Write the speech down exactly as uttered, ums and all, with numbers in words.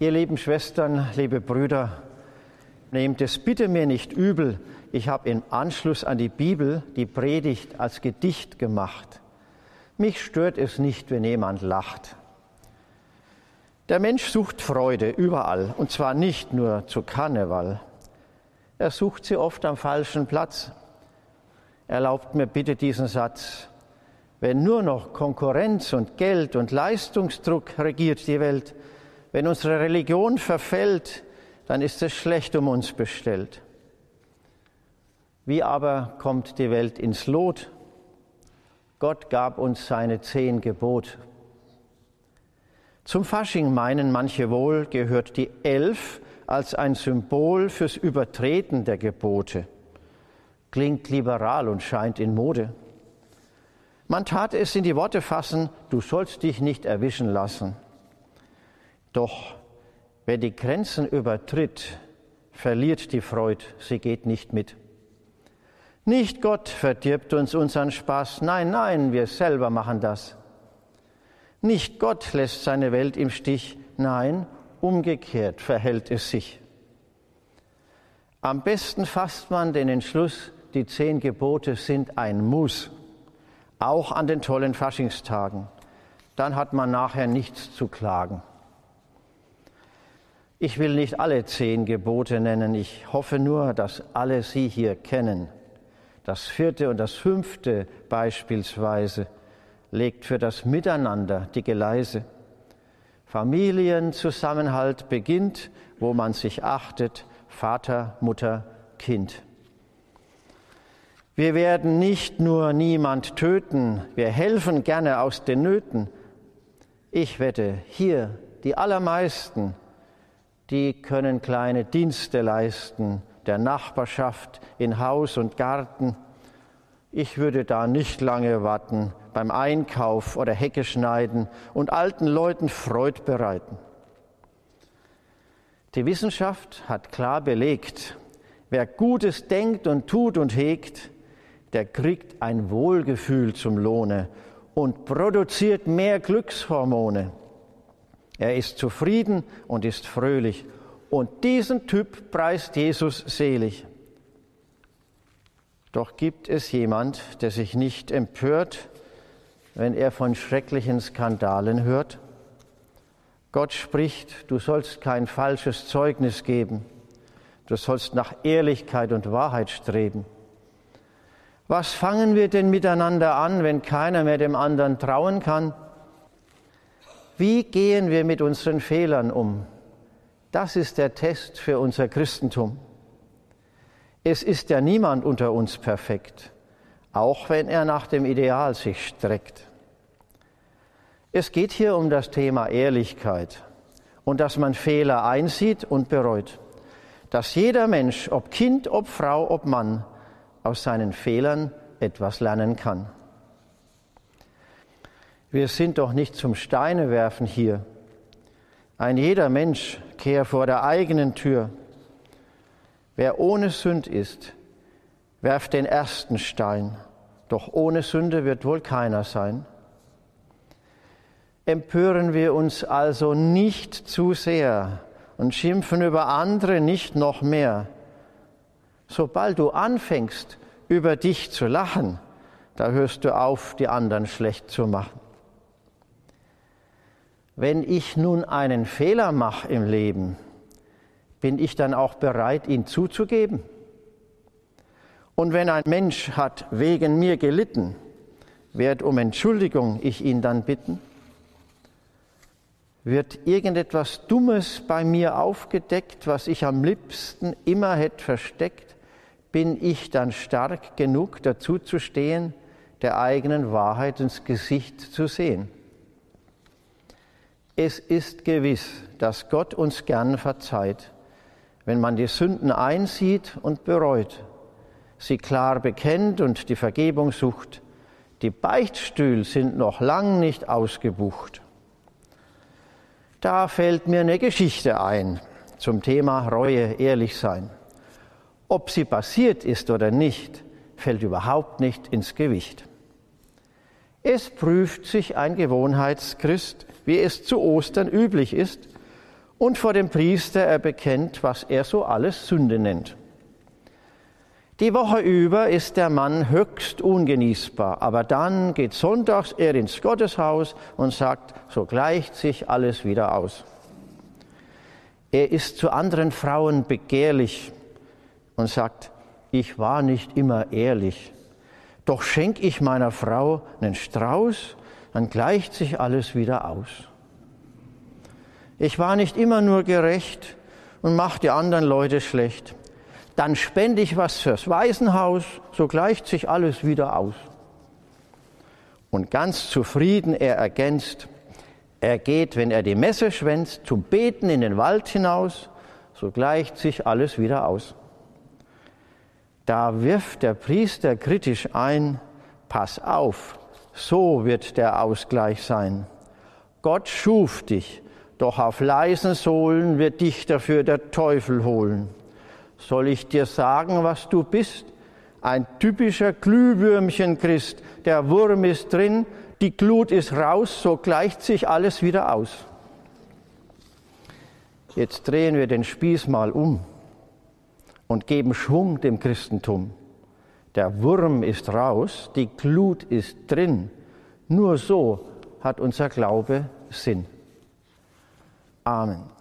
Ihr lieben Schwestern, liebe Brüder, nehmt es bitte mir nicht übel, ich habe im Anschluss an die Bibel die Predigt als Gedicht gemacht. Mich stört es nicht, wenn jemand lacht. Der Mensch sucht Freude überall, und zwar nicht nur zu Karneval. Er sucht sie oft am falschen Platz. Erlaubt mir bitte diesen Satz: Wenn nur noch Konkurrenz und Geld und Leistungsdruck regiert die Welt, wenn unsere Religion verfällt, dann ist es schlecht um uns bestellt. Wie aber kommt die Welt ins Lot? Gott gab uns seine zehn Gebote. Zum Fasching meinen manche wohl, gehört die Elf als ein Symbol fürs Übertreten der Gebote. Klingt liberal und scheint in Mode. Man tat es in die Worte fassen: Du sollst dich nicht erwischen lassen. Doch wer die Grenzen übertritt, verliert die Freude, sie geht nicht mit. Nicht Gott verdirbt uns unseren Spaß, nein, nein, wir selber machen das. Nicht Gott lässt seine Welt im Stich, nein, umgekehrt verhält es sich. Am besten fasst man den Entschluss, die zehn Gebote sind ein Muss, auch an den tollen Faschingstagen. Dann hat man nachher nichts zu klagen. Ich will nicht alle zehn Gebote nennen, ich hoffe nur, dass alle sie hier kennen. Das vierte und das fünfte beispielsweise legt für das Miteinander die Geleise. Familienzusammenhalt beginnt, wo man sich achtet, Vater, Mutter, Kind. Wir werden nicht nur niemand töten, wir helfen gerne aus den Nöten. Ich wette, hier die allermeisten, die können kleine Dienste leisten, der Nachbarschaft in Haus und Garten. Ich würde da nicht lange warten, beim Einkauf oder Hecke schneiden und alten Leuten Freude bereiten. Die Wissenschaft hat klar belegt, wer Gutes denkt und tut und hegt, der kriegt ein Wohlgefühl zum Lohne und produziert mehr Glückshormone. Er ist zufrieden und ist fröhlich. Und diesen Typ preist Jesus selig. Doch gibt es jemand, der sich nicht empört, wenn er von schrecklichen Skandalen hört? Gott spricht: Du sollst kein falsches Zeugnis geben. Du sollst nach Ehrlichkeit und Wahrheit streben. Was fangen wir denn miteinander an, wenn keiner mehr dem anderen trauen kann? Wie gehen wir mit unseren Fehlern um? Das ist der Test für unser Christentum. Es ist ja niemand unter uns perfekt, auch wenn er nach dem Ideal sich streckt. Es geht hier um das Thema Ehrlichkeit und dass man Fehler einsieht und bereut. Dass jeder Mensch, ob Kind, ob Frau, ob Mann, aus seinen Fehlern etwas lernen kann. Wir sind doch nicht zum Steinewerfen hier. Ein jeder Mensch kehrt vor der eigenen Tür. Wer ohne Sünd ist, werft den ersten Stein. Doch ohne Sünde wird wohl keiner sein. Empören wir uns also nicht zu sehr und schimpfen über andere nicht noch mehr. Sobald du anfängst, über dich zu lachen, da hörst du auf, die anderen schlecht zu machen. Wenn ich nun einen Fehler mache im Leben, bin ich dann auch bereit, ihn zuzugeben? Und wenn ein Mensch hat wegen mir gelitten, wird um Entschuldigung ich ihn dann bitten? Wird irgendetwas Dummes bei mir aufgedeckt, was ich am liebsten immer hätte versteckt, bin ich dann stark genug, dazu zu stehen, der eigenen Wahrheit ins Gesicht zu sehen? Es ist gewiss, dass Gott uns gern verzeiht, wenn man die Sünden einsieht und bereut, sie klar bekennt und die Vergebung sucht. Die Beichtstühle sind noch lang nicht ausgebucht. Da fällt mir eine Geschichte ein zum Thema Reue, ehrlich sein. Ob sie passiert ist oder nicht, fällt überhaupt nicht ins Gewicht. Es prüft sich ein Gewohnheitschrist, wie es zu Ostern üblich ist, und vor dem Priester er bekennt, was er so alles Sünde nennt. Die Woche über ist der Mann höchst ungenießbar, aber dann geht sonntags er ins Gotteshaus und sagt, so gleicht sich alles wieder aus. Er ist zu anderen Frauen begehrlich und sagt, ich war nicht immer ehrlich, doch schenke ich meiner Frau einen Strauß, dann gleicht sich alles wieder aus. Ich war nicht immer nur gerecht und mache die anderen Leute schlecht. Dann spende ich was fürs Waisenhaus, so gleicht sich alles wieder aus. Und ganz zufrieden er ergänzt, er geht, wenn er die Messe schwänzt, zum Beten in den Wald hinaus, so gleicht sich alles wieder aus. Da wirft der Priester kritisch ein, pass auf, so wird der Ausgleich sein. Gott schuf dich, doch auf leisen Sohlen wird dich dafür der Teufel holen. Soll ich dir sagen, was du bist? Ein typischer Glühwürmchen-Christ. Der Wurm ist drin, die Glut ist raus, so gleicht sich alles wieder aus. Jetzt drehen wir den Spieß mal um und geben Schwung dem Christentum. Der Wurm ist raus, die Glut ist drin. Nur so hat unser Glaube Sinn. Amen.